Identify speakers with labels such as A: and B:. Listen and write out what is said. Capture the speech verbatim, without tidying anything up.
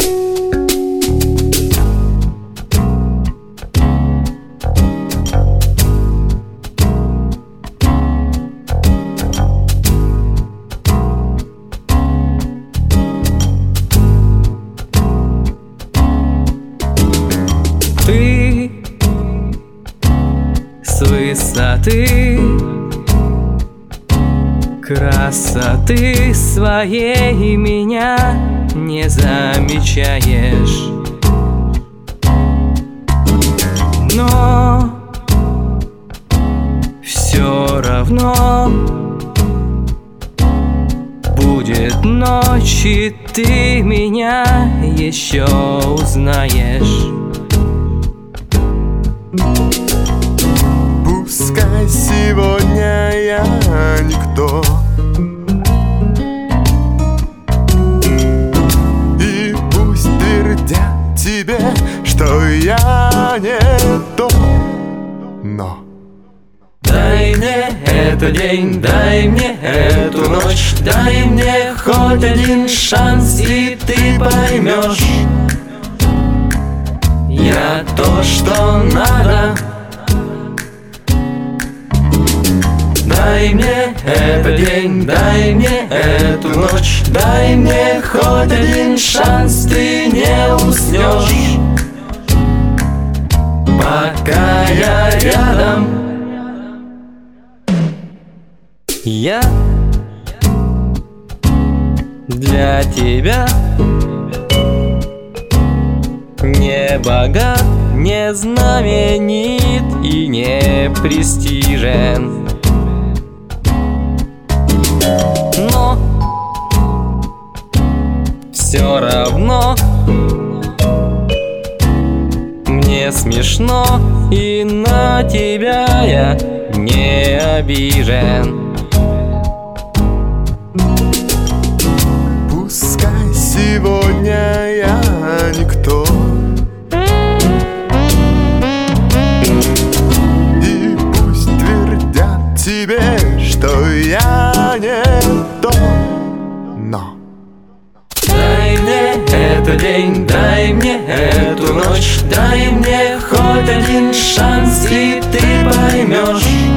A: Ты с высоты красоты своей меня не замечаешь, но все равно будет ночь, и ты меня еще узнаешь.
B: Пускай сегодня я никто, и пусть твердят тебе, что я не то, но
A: дай мне этот день, дай мне эту ночь, дай мне хоть один шанс, и ты поймешь, я то, что надо. Дай мне этот день, дай мне эту ночь, дай мне хоть один шанс, ты не уснешь, пока я рядом. Я для тебя не богат, не знаменит и не престижен, но все равно мне смешно, и на тебя я не обижен.
B: пускай сегодня я никто, и пусть твердят тебе, что я не то, но
A: Дай мне этот день, дай мне эту ночь, дай мне хоть один шанс, и ты поймешь,